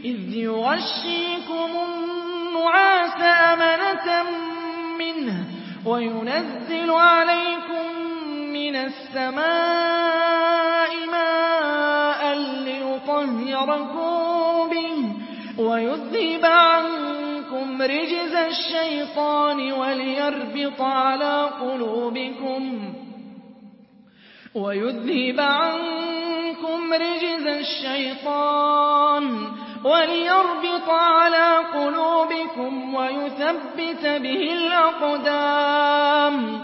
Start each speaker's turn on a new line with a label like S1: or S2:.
S1: إِذْ يُغَشِّيكُمُ النُّعَاسَ أَمَنَةً مِّنْهُ وَيُنَزِّلُ عَلَيْكُم مِّنَ السَّمَاءِ مَاءً لِّيُطَهِّرَكُم بِهِ وَيُذْهِبَ عَنكُمْ رِجْزَ الشَّيْطَانِ وَلِيَرْبِطَ عَلَىٰ قُلُوبِكُمْ وَيُثَبِّتَ بِهِ الْأَقْدَامَ